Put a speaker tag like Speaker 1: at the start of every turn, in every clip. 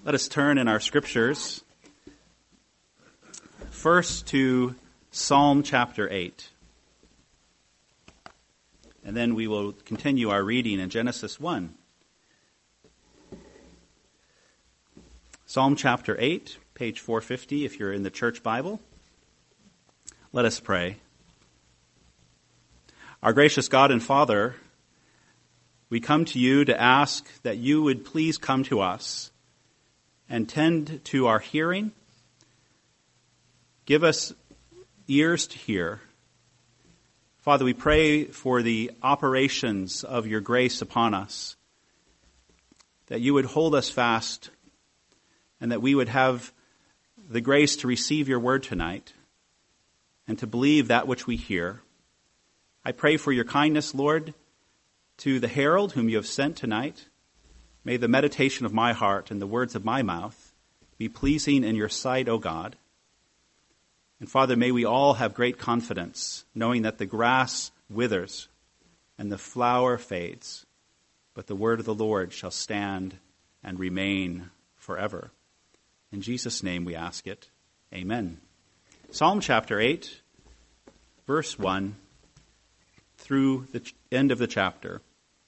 Speaker 1: Let us turn in our scriptures first to Psalm chapter 8. And then we will continue our reading in Genesis 1. Psalm chapter 8, page 450, if you're in the church Bible. Let us pray. Our gracious God and Father, we come to you to ask that you would please come to us and tend to our hearing. Give us ears to hear. Father, we pray for the operations of your grace upon us, that you would hold us fast and that we would have the grace to receive your word tonight and to believe that which we hear. I pray for your kindness, Lord, to the herald whom you have sent tonight. May the meditation of my heart and the words of my mouth be pleasing in your sight, O God. And Father, may we all have great confidence, knowing that the grass withers and the flower fades, but the word of the Lord shall stand and remain forever. In Jesus' name we ask it. Amen. Psalm chapter 8, verse 1 through the end of the chapter.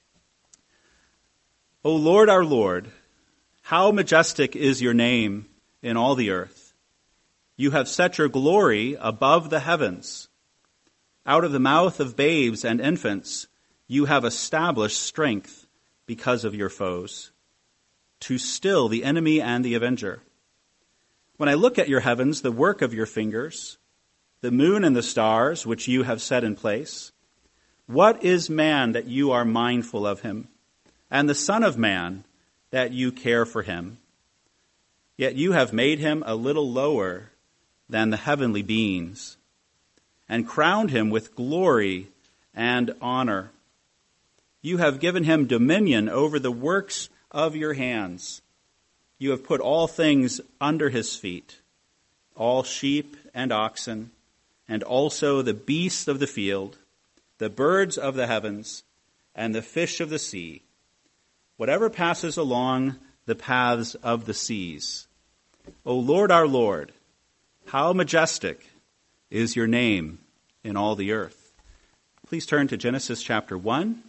Speaker 1: O Lord, our Lord, how majestic is your name in all the earth. You have set your glory above the heavens. Out of the mouth of babes and infants, you have established strength because of your foes, to still the enemy and the avenger. When I look at your heavens, the work of your fingers, the moon and the stars which you have set in place, what is man that you are mindful of him, and the Son of Man that you care for him? Yet you have made him a little lower than the heavenly beings, and crowned him with glory and honor. You have given him dominion over the works of your hands. You have put all things under his feet, all sheep and oxen, and also the beasts of the field, the birds of the heavens, and the fish of the sea, whatever passes along the paths of the seas. O Lord, our Lord, how majestic is your name in all the earth. Please turn to Genesis chapter 1.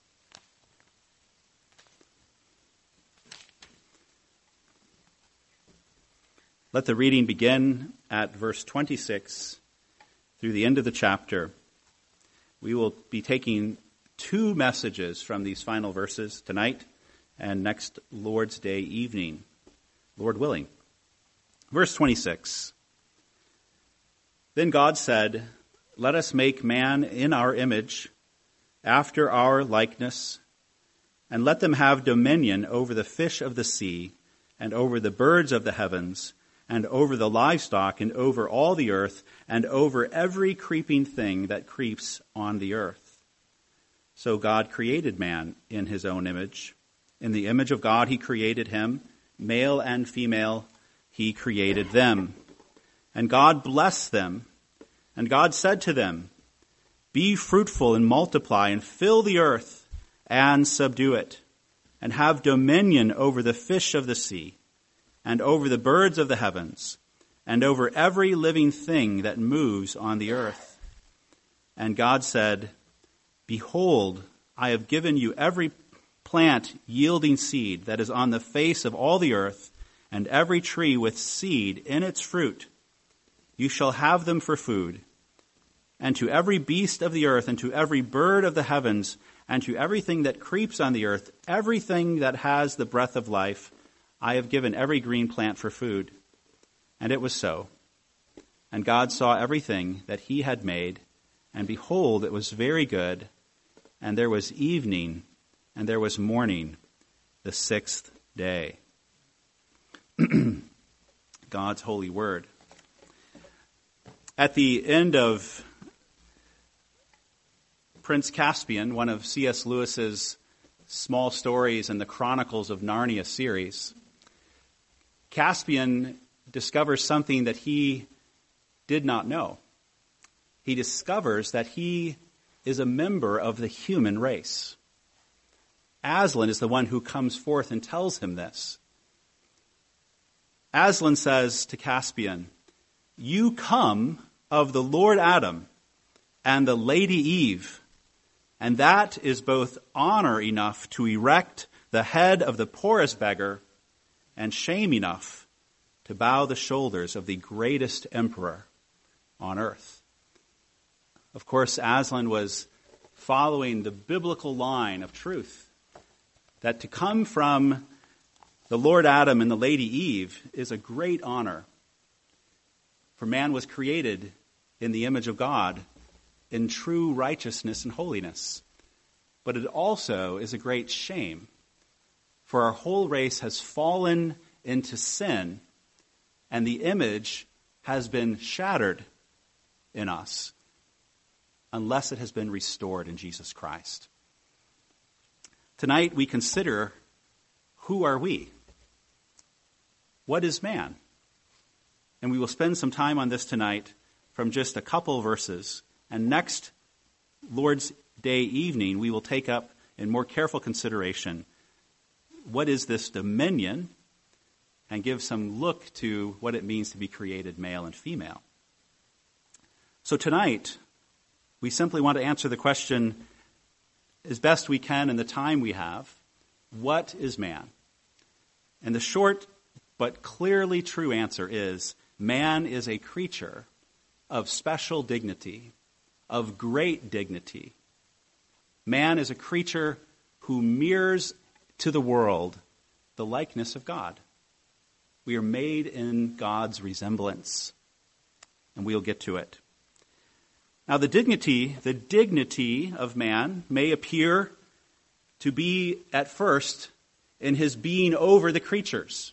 Speaker 1: Let the reading begin at verse 26 through the end of the chapter. We will be taking two messages from these final verses tonight and next Lord's Day evening, Lord willing. Verse 26. Then God said, let us make man in our image, after our likeness, and let them have dominion over the fish of the sea, and over the birds of the heavens, and over the livestock, and over all the earth, and over every creeping thing that creeps on the earth. So God created man in his own image. In the image of God he created him, male and female he created them. And God blessed them, and God said to them, be fruitful and multiply, and fill the earth, and subdue it, and have dominion over the fish of the sea, and over the birds of the heavens, and over every living thing that moves on the earth. And God said, behold, I have given you every plant yielding seed that is on the face of all the earth, and every tree with seed in its fruit. You shall have them for food. And to every beast of the earth, and to every bird of the heavens, and to everything that creeps on the earth, everything that has the breath of life, I have given every green plant for food. And it was so. And God saw everything that he had made, and behold, it was very good. And there was evening, and there was morning, the sixth day. God's holy word. At the end of Prince Caspian, one of C.S. Lewis's small stories in the Chronicles of Narnia series, Caspian discovers something that he did not know. He discovers that he is a member of the human race. Aslan is the one who comes forth and tells him this. Aslan says to Caspian, "You come of the Lord Adam and the Lady Eve, and that is both honor enough to erect the head of the poorest beggar and shame enough to bow the shoulders of the greatest emperor on earth." Of course, Aslan was following the biblical line of truth, that to come from the Lord Adam and the Lady Eve is a great honor. For man was created in the image of God in true righteousness and holiness. But it also is a great shame, for our whole race has fallen into sin, and the image has been shattered in us unless it has been restored in Jesus Christ. Tonight we consider, who are we? What is man? And we will spend some time on this tonight from just a couple verses. And next Lord's Day evening, we will take up in more careful consideration, what is this dominion, and give some look to what it means to be created male and female. So tonight, we simply want to answer the question as best we can in the time we have, what is man? And the short but clearly true answer is, man is a creature of special dignity, of great dignity. Man is a creature who mirrors to the world the likeness of God. We are made in God's resemblance, and we'll get to it. Now, the dignity of man may appear to be at first in his being over the creatures.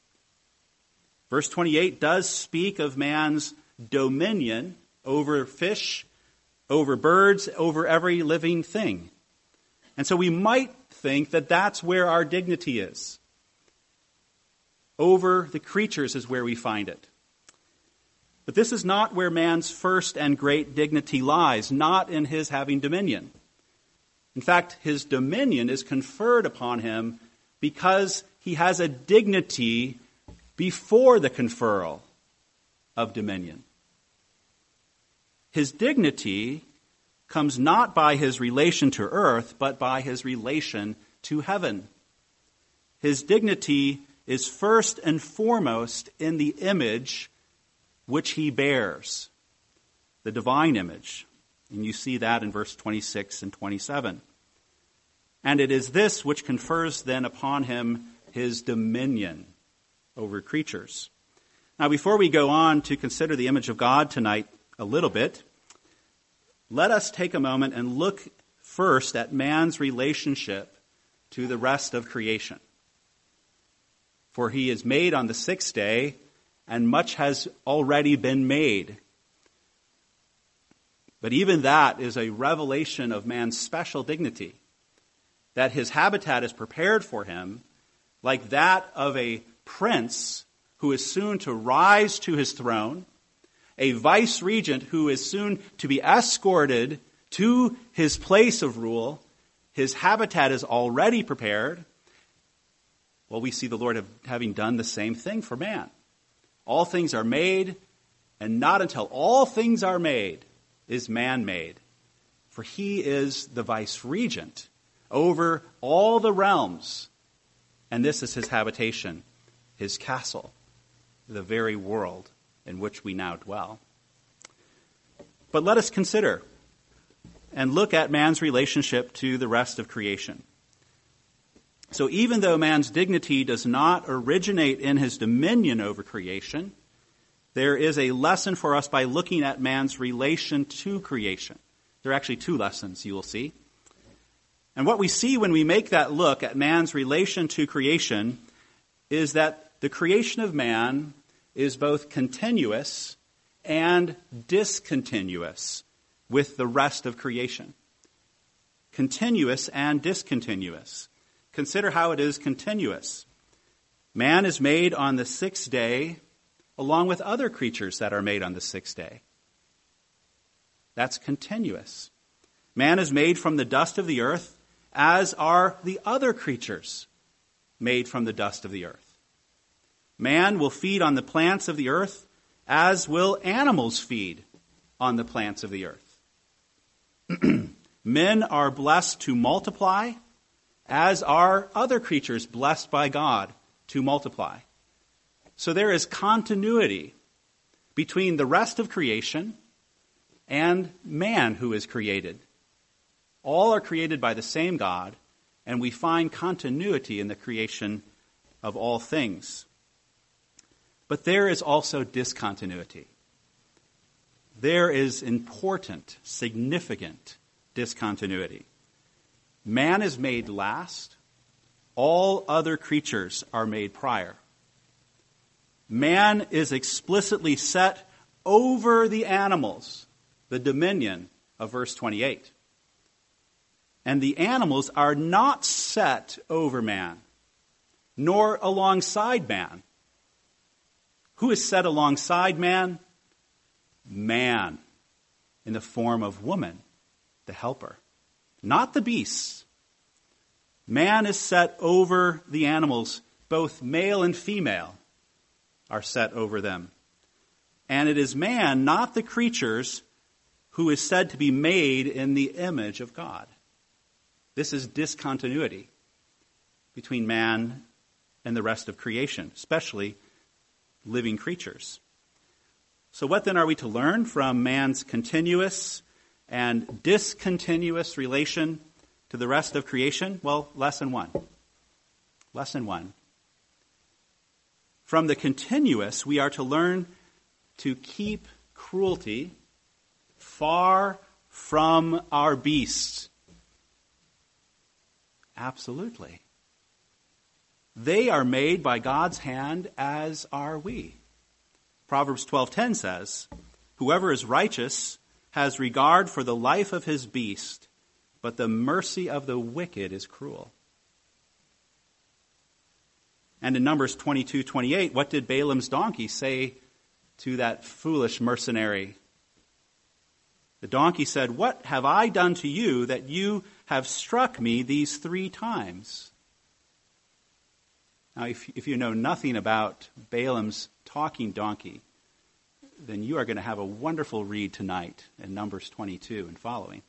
Speaker 1: Verse 28 does speak of man's dominion over fish, over birds, over every living thing. And so we might think that that's where our dignity is. Over the creatures is where we find it. But this is not where man's first and great dignity lies, not in his having dominion. In fact, his dominion is conferred upon him because he has a dignity before the conferral of dominion. His dignity comes not by his relation to earth, but by his relation to heaven. His dignity is first and foremost in the image which he bears, the divine image. And you see that in verse 26 and 27. And it is this which confers then upon him his dominion over creatures. Now, before we go on to consider the image of God tonight a little bit, let us take a moment and look first at man's relationship to the rest of creation. For he is made on the sixth day, and much has already been made. But even that is a revelation of man's special dignity, that his habitat is prepared for him like that of a prince who is soon to rise to his throne, a vice-regent who is soon to be escorted to his place of rule. His habitat is already prepared. Well, we see the Lord having done the same thing for man. All things are made, and not until all things are made is man made. For he is the vice-regent over all the realms, and this is his habitation, his castle, the very world in which we now dwell. But let us consider and look at man's relationship to the rest of creation. So even though man's dignity does not originate in his dominion over creation, there is a lesson for us by looking at man's relation to creation. There are actually two lessons, you will see. And what we see when we make that look at man's relation to creation is that the creation of man is both continuous and discontinuous with the rest of creation. Continuous and discontinuous. Consider how it is continuous. Man is made on the sixth day along with other creatures that are made on the sixth day. That's continuous. Man is made from the dust of the earth, as are the other creatures made from the dust of the earth. Man will feed on the plants of the earth, as will animals feed on the plants of the earth. Men are blessed to multiply, as are other creatures blessed by God to multiply. So there is continuity between the rest of creation and man who is created. All are created by the same God, and we find continuity in the creation of all things. But there is also discontinuity. There is important, significant discontinuity. Man is made last. All other creatures are made prior. Man is explicitly set over the animals, the dominion of verse 28. And the animals are not set over man, nor alongside man. Who is set alongside man? Man, in the form of woman, the helper, not the beasts. Man is set over the animals, both male and female are set over them. And it is man, not the creatures, who is said to be made in the image of God. This is discontinuity between man and the rest of creation, especially living creatures. So what then are we to learn from man's continuous and discontinuous relation to the rest of creation? Well, lesson one. Lesson one. From the continuous, we are to learn to keep cruelty far from our beasts. Absolutely. They are made by God's hand, as are we. Proverbs 12:10 says, "Whoever is righteous has regard for the life of his beast, but the mercy of the wicked is cruel." And in Numbers 22:28, what did Balaam's donkey say to that foolish mercenary? The donkey said, "What have I done to you that you have struck me these 3 times?" Now, if you know nothing about Balaam's talking donkey, then you are going to have a wonderful read tonight in Numbers 22 and following.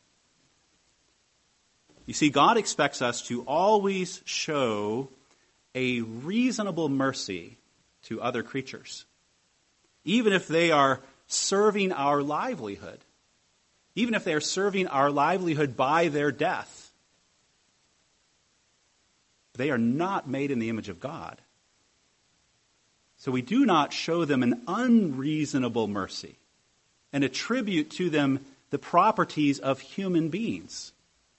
Speaker 1: You see, God expects us to always show a reasonable mercy to other creatures, even if they are serving our livelihood, even if they are serving our livelihood by their death. They are not made in the image of God. So we do not show them an unreasonable mercy and attribute to them the properties of human beings.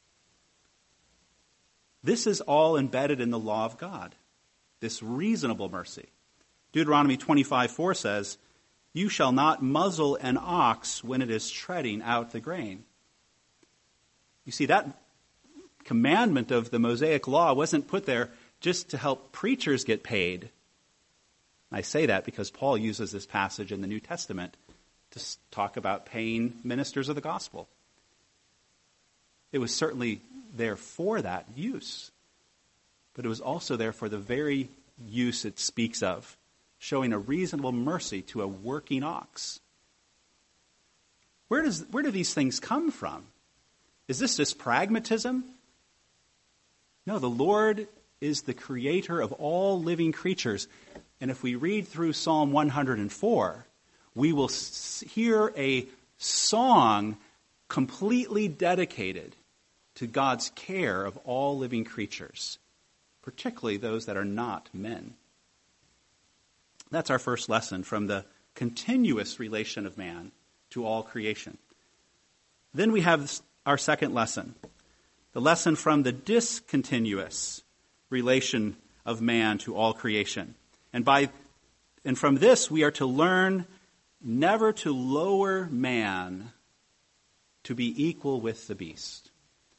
Speaker 1: This is all embedded in the law of God, this reasonable mercy. Deuteronomy 25:4 says, "You shall not muzzle an ox when it is treading out the grain." You see, that commandment of the Mosaic law wasn't put there just to help preachers get paid. I say that because Paul uses this passage in the New Testament to talk about paying ministers of the gospel. It was certainly there for that use, but it was also there for the very use it speaks of, showing a reasonable mercy to a working ox. Where do these things come from? Is this just pragmatism? No, the Lord is the creator of all living creatures. And if we read through Psalm 104, we will hear a song completely dedicated to God's care of all living creatures, particularly those that are not men. That's our first lesson from the continuous relation of man to all creation. Then we have our second lesson, the lesson from the discontinuous relation of man to all creation. And from this we are to learn never to lower man to be equal with the beast,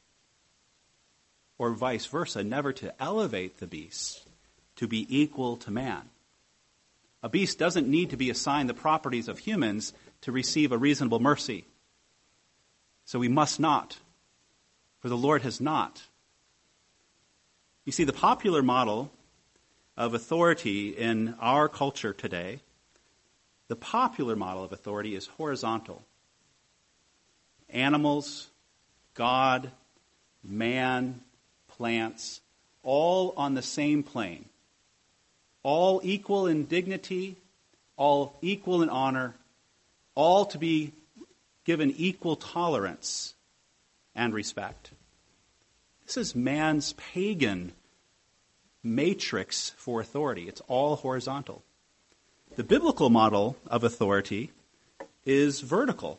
Speaker 1: or vice versa, never to elevate the beast to be equal to man. A beast doesn't need to be assigned the properties of humans to receive a reasonable mercy. So we must not, for the Lord has not. You see, the popular model of authority in our culture today, the popular model of authority is horizontal. Animals, God, man, plants, all on the same plane. All equal in dignity, all equal in honor, all to be given equal tolerance and respect. This is man's pagan matrix for authority. It's all horizontal. The biblical model of authority is vertical.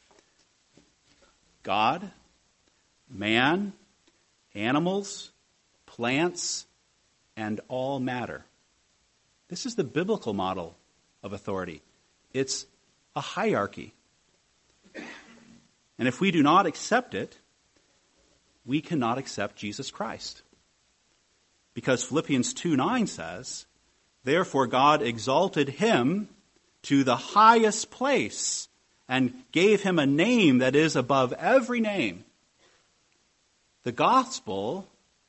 Speaker 1: God, man, animals, plants, and all matter. This is the biblical model of authority. It's a hierarchy. And if we do not accept it, we cannot accept Jesus Christ. Because Philippians 2:9 says, "Therefore God exalted him to the highest place and gave him a name that is above every name." The gospel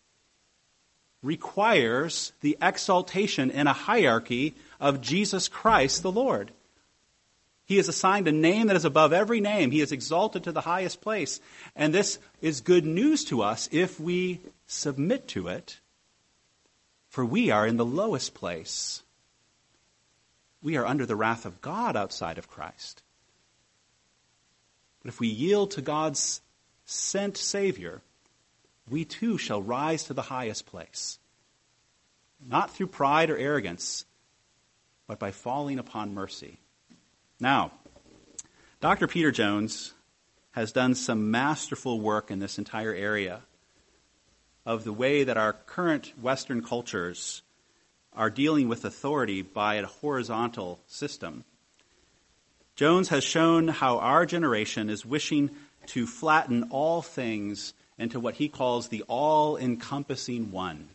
Speaker 1: requires the exaltation in a hierarchy of Jesus Christ the Lord. He is assigned a name that is above every name. He is exalted to the highest place. And this is good news to us if we submit to it, for we are in the lowest place. We are under the wrath of God outside of Christ. But if we yield to God's sent Savior, we too shall rise to the highest place. Not through pride or arrogance, but by falling upon mercy. Now, Dr. Peter Jones has done some masterful work in this entire area of the way that our current Western cultures are dealing with authority by a horizontal system. Jones has shown how our generation is wishing to flatten all things into what he calls the all-encompassing one.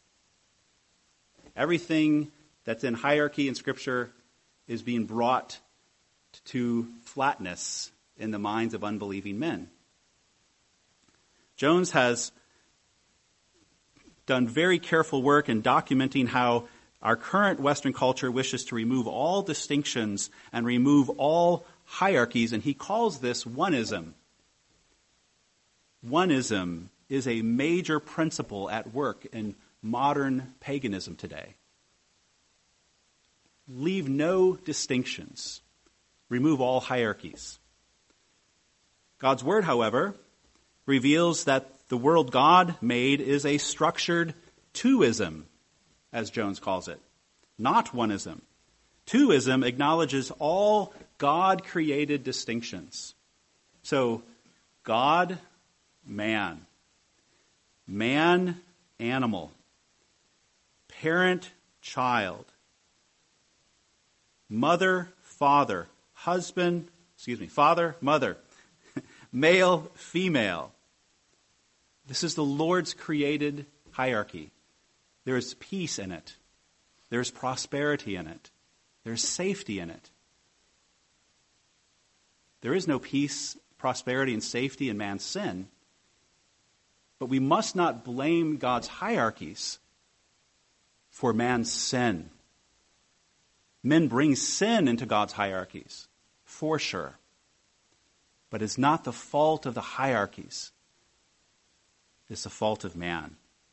Speaker 1: Everything that's in hierarchy in Scripture is being brought to flatness in the minds of unbelieving men. Jones has done very careful work in documenting how our current Western culture wishes to remove all distinctions and remove all hierarchies, and he calls this oneism. Oneism is a major principle at work in modern paganism today. Leave no distinctions. Remove all hierarchies. God's word, however, reveals that the world God made is a structured twoism, as Jones calls it, not oneism. Twoism acknowledges all God-created distinctions. So, God, man, man, animal, parent, child, mother, father, father, mother, male, female. This is the Lord's created hierarchy. There is peace in it. There is prosperity in it. There is safety in it. There is no peace, prosperity, and safety in man's sin. But we must not blame God's hierarchies for man's sin. Men bring sin into God's hierarchies, for sure. But it's not the fault of the hierarchies. It's the fault of man.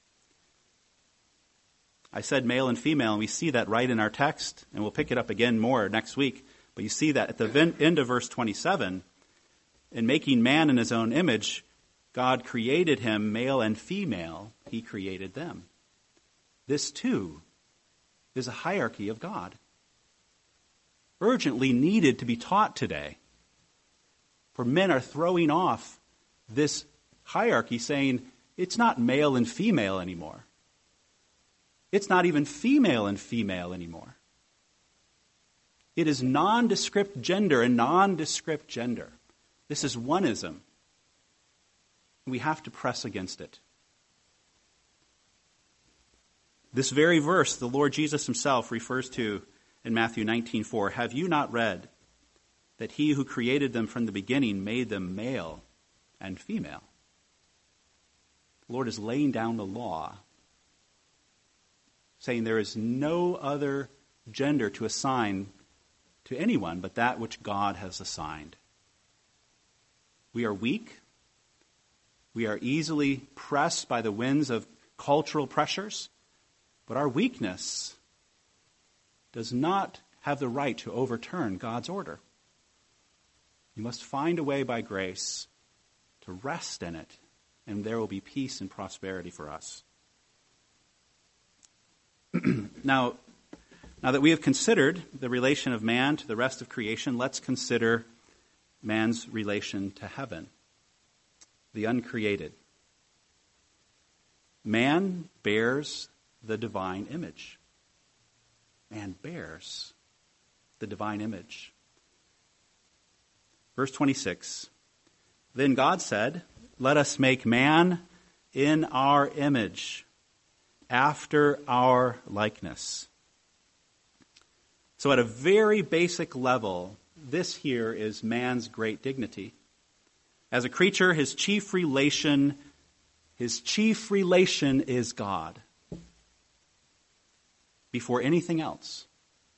Speaker 1: I said male and female, and we see that right in our text, and we'll pick it up again more next week. But you see that at the end of verse 27, in making man in his own image, God created him male and female. He created them. This, too, is a hierarchy of God. Urgently needed to be taught today. For men are throwing off this hierarchy, saying it's not male and female anymore. It's not even female and female anymore. It is nondescript gender and nondescript gender. This is oneism. We have to press against it. This very verse, the Lord Jesus himself refers to in Matthew 19:4. Have you not read that he who created them from the beginning made them male and female? The Lord is laying down the law saying there is no other gender to assign to anyone but that which God has assigned. We are weak. We are easily pressed by the winds of cultural pressures, but our weakness does not have the right to overturn God's order. You must find a way by grace to rest in it, and there will be peace and prosperity for us. Now that we have considered the relation of man to the rest of creation, let's consider man's relation to heaven, the uncreated. Man bears the divine image. Man bears the divine image. Verse 26, then God said, let us make man in our image, after our likeness. So at a very basic level, this here is man's great dignity. As a creature, his chief relation is God before anything else.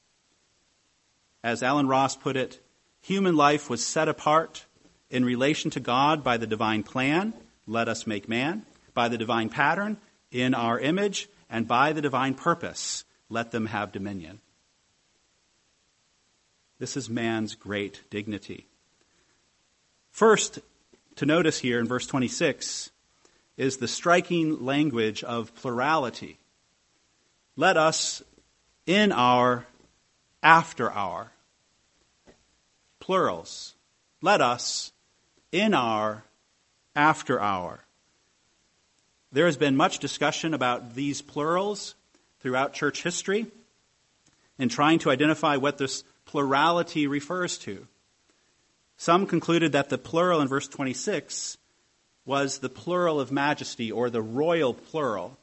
Speaker 1: As Alan Ross put it, human life was set apart in relation to God by the divine plan, let us make man, by the divine pattern, in our image, and by the divine purpose, let them have dominion. This is man's great dignity. First, to notice here in verse 26 is the striking language of plurality. Let us in our, after our. Plurals. Let us in our, after our. There has been much discussion about these plurals throughout church history in trying to identify what this plurality refers to. Some concluded that the plural in verse 26 was the plural of majesty, or the royal plural.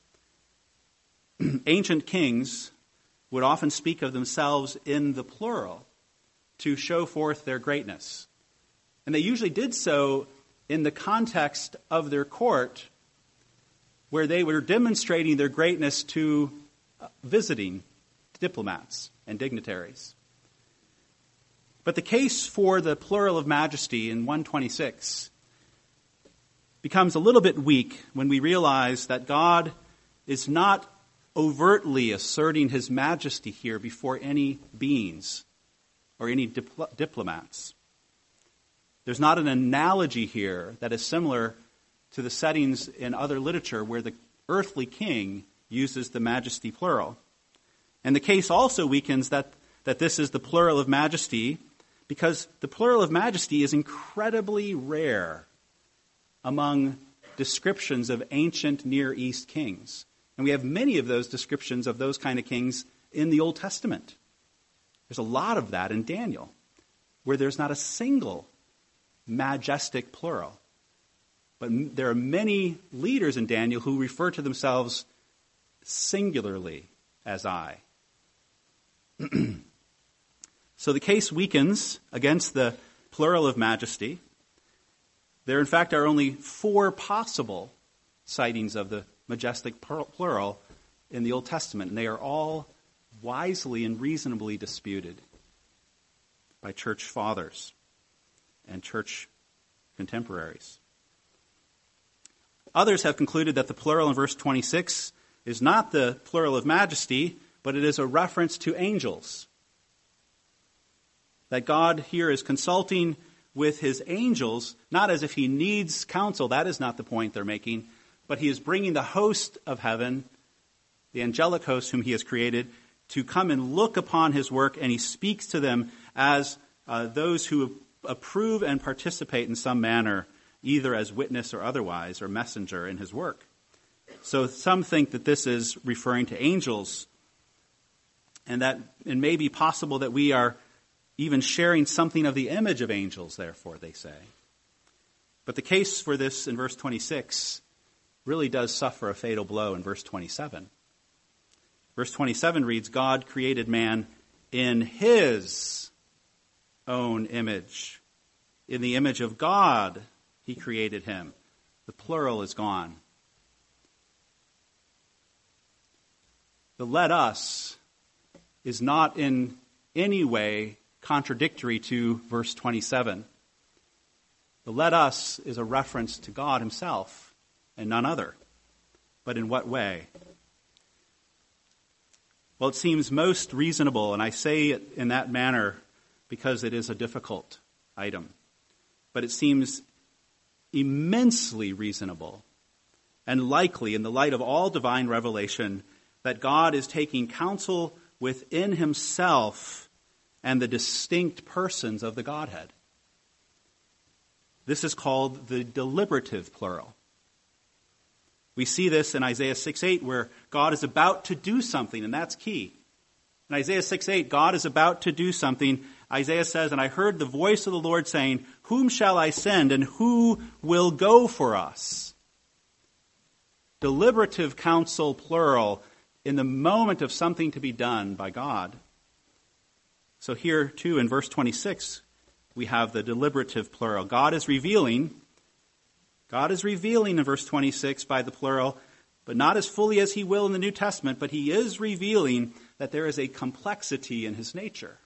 Speaker 1: Ancient kings would often speak of themselves in the plural to show forth their greatness. And they usually did so in the context of their court, where they were demonstrating their greatness to visiting diplomats and dignitaries. But the case for the plural of majesty in 126 becomes a little bit weak when we realize that God is not overtly asserting his majesty here before any beings or any diplomats. There's not an analogy here that is similar to the settings in other literature where the earthly king uses the majesty plural. And the case also weakens that this is the plural of majesty because the plural of majesty is incredibly rare among descriptions of ancient Near East kings. And we have many of those descriptions of those kind of kings in the Old Testament. There's a lot of that in Daniel, where there's not a single majestic plural. But there are many leaders in Daniel who refer to themselves singularly as I. So the case weakens against the plural of majesty. There, in fact, are only 4 possible sightings of the majestic plural in the Old Testament, and they are all wisely and reasonably disputed by church fathers and church contemporaries. Others have concluded that the plural in verse 26 is not the plural of majesty, but it is a reference to angels. That God here is consulting with his angels, not as if he needs counsel, that is not the point they're making, but he is bringing the host of heaven, the angelic host whom he has created, to come and look upon his work, and he speaks to them as those who approve and participate in some manner, either as witness or otherwise, or messenger in his work. So some think that this is referring to angels, and that it may be possible that we are even sharing something of the image of angels, therefore, they say. But the case for this in verse 26 really does suffer a fatal blow in verse 27. Verse 27 reads, God created man in his own image. In the image of God, he created him. The plural is gone. The let us is not in any way contradictory to verse 27. The let us is a reference to God himself and none other. But in what way? Well, it seems most reasonable, and I say it in that manner because it is a difficult item. But it seems immensely reasonable and likely in the light of all divine revelation that God is taking counsel within himself and the distinct persons of the Godhead. This is called the deliberative plural. We see this in Isaiah 6:8 where God is about to do something, and that's key. In Isaiah 6:8, God is about to do something. Isaiah says, "And I heard the voice of the Lord saying, 'Whom shall I send, and who will go for us?'" Deliberative counsel, plural, in the moment of something to be done by God. So here, too, in verse 26, we have the deliberative plural. God is revealing in verse 26 by the plural, but not as fully as he will in the New Testament, but he is revealing that there is a complexity in his nature.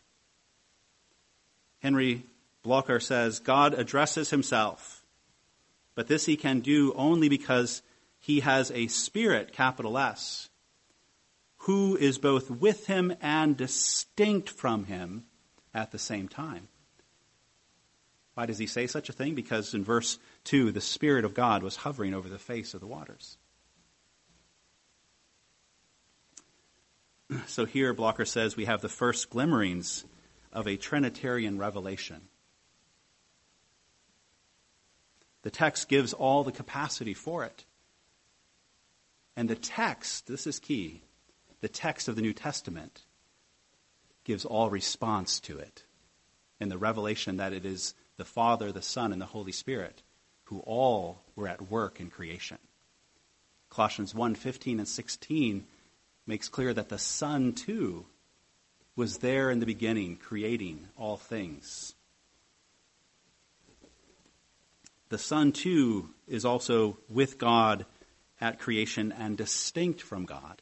Speaker 1: Henry Blocher says, God addresses himself, but this he can do only because he has a Spirit, capital S, who is both with him and distinct from him at the same time. Why does he say such a thing? Because in verse 2, the Spirit of God was hovering over the face of the waters. So here, Blocher says, we have the first glimmerings of a Trinitarian revelation. The text gives all the capacity for it. And the text, this is key, the text of the New Testament gives all response to it in the revelation that it is the Father, the Son, and the Holy Spirit who all were at work in creation. Colossians 1:15 and 16 makes clear that the Son, too, was there in the beginning, creating all things. The Son, too, is also with God at creation and distinct from God.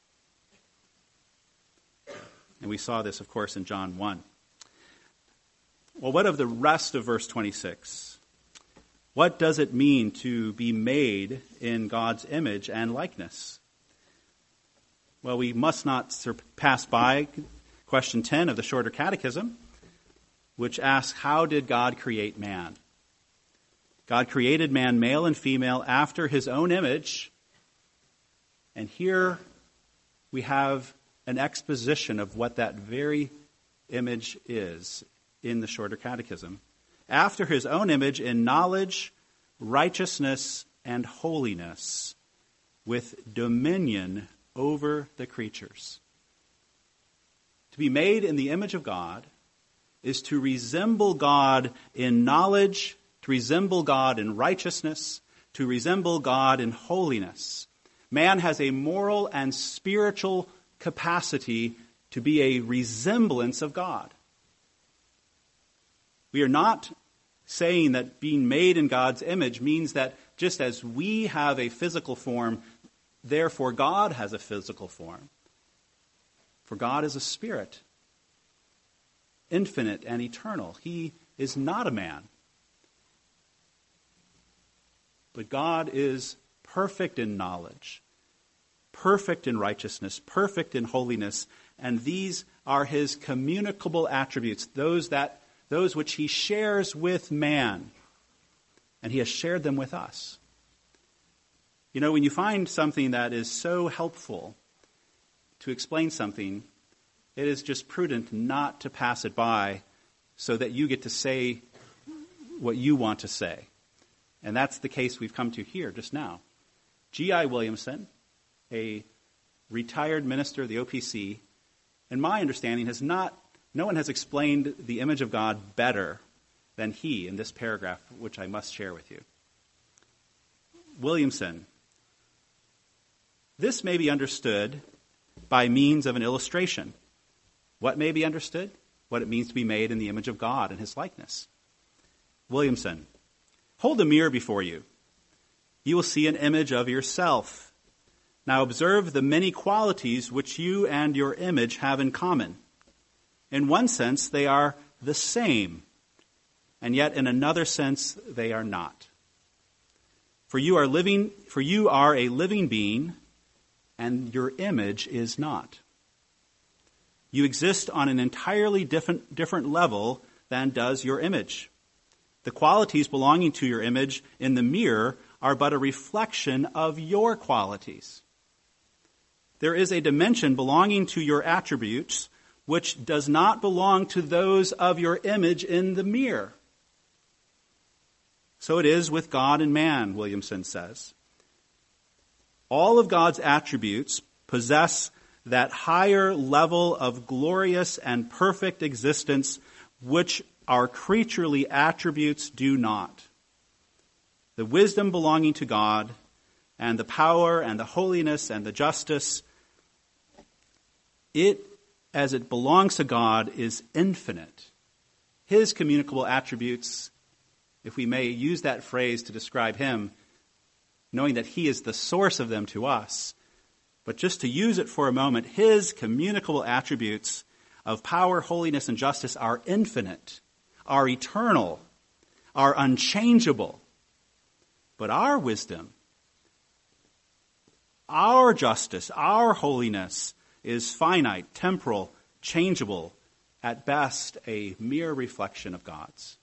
Speaker 1: And we saw this, of course, in John 1. Well, what of the rest of verse 26? What does it mean to be made in God's image and likeness? Well, we must not pass by question 10 of the Shorter Catechism, which asks, how did God create man? God created man, male and female, after his own image. And here we have an exposition of what that very image is in the Shorter Catechism. After his own image in knowledge, righteousness, and holiness, with dominion over the creatures. To be made in the image of God is to resemble God in knowledge, to resemble God in righteousness, to resemble God in holiness. Man has a moral and spiritual capacity to be a resemblance of God. We are not saying that being made in God's image means that just as we have a physical form, therefore God has a physical form. For God is a spirit, infinite and eternal. He is not a man. But God is perfect in knowledge, perfect in righteousness, perfect in holiness, and these are his communicable attributes, those which he shares with man, and he has shared them with us. You know, when you find something that is so helpful to explain something, it is just prudent not to pass it by so that you get to say what you want to say. And that's the case we've come to here just now. G.I. Williamson, a retired minister of the OPC, in my understanding, no one has explained the image of God better than he in this paragraph, which I must share with you. Williamson, this may be understood by means of an illustration. What may be understood? What it means to be made in the image of God and his likeness. Williamson, hold a mirror before you. You will see an image of yourself. Now observe the many qualities which you and your image have in common. In one sense, they are the same, and yet in another sense, they are not. For you are a living being, and your image is not. You exist on an entirely different level than does your image. The qualities belonging to your image in the mirror are but a reflection of your qualities. There is a dimension belonging to your attributes which does not belong to those of your image in the mirror. So it is with God and man, Williamson says. All of God's attributes possess that higher level of glorious and perfect existence which our creaturely attributes do not. The wisdom belonging to God and the power and the holiness and the justice, it, as it belongs to God, is infinite. His communicable attributes, if we may use that phrase to describe him, knowing that he is the source of them to us, but just to use it for a moment, his communicable attributes of power, holiness, and justice are infinite, are eternal, are unchangeable. But our wisdom, our justice, our holiness is finite, temporal, changeable, at best a mere reflection of God's.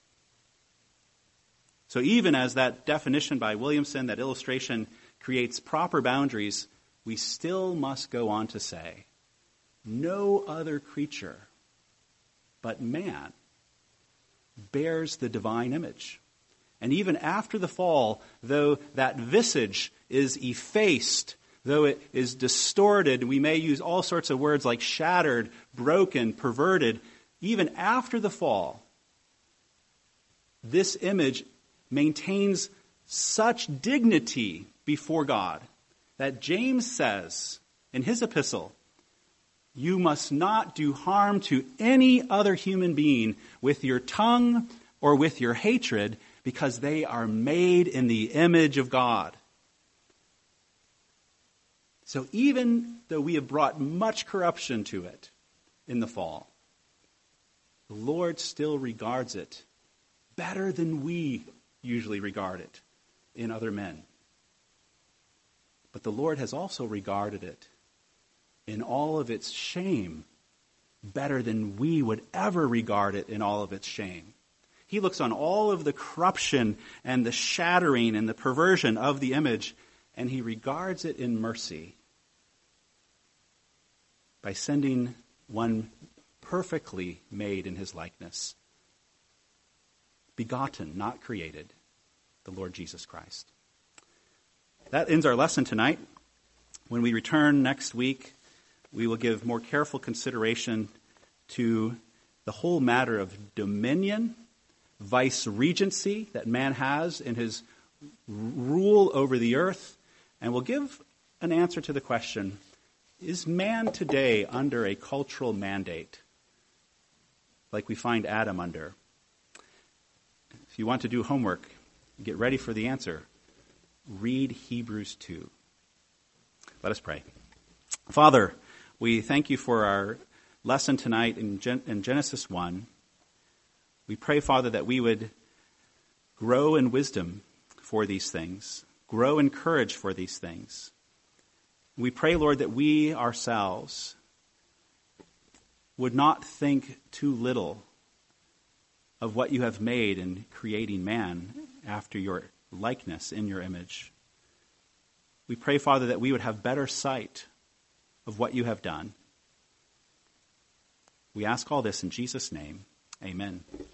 Speaker 1: So even as that definition by Williamson, that illustration, creates proper boundaries, we still must go on to say, no other creature but man bears the divine image. And even after the fall, though that visage is effaced, though it is distorted, we may use all sorts of words like shattered, broken, perverted, even after the fall, this image maintains such dignity before God that James says in his epistle, you must not do harm to any other human being with your tongue or with your hatred, because they are made in the image of God. So even though we have brought much corruption to it in the fall, the Lord still regards it better than we usually regard it in other men. But the Lord has also regarded it in all of its shame better than we would ever regard it in all of its shame. He looks on all of the corruption and the shattering and the perversion of the image, and he regards it in mercy by sending one perfectly made in his likeness, begotten, not created, the Lord Jesus Christ. That ends our lesson tonight. When we return next week, we will give more careful consideration to the whole matter of dominion, vice-regency that man has in his rule over the earth, and we'll give an answer to the question, is man today under a cultural mandate like we find Adam under? If you want to do homework, get ready for the answer. Read Hebrews 2. Let us pray. Father, we thank you for our lesson tonight in Genesis 1. We pray, Father, that we would grow in wisdom for these things, grow in courage for these things. We pray, Lord, that we ourselves would not think too little of what you have made in creating man after your likeness in your image. We pray, Father, that we would have better sight of what you have done. We ask all this in Jesus' name. Amen.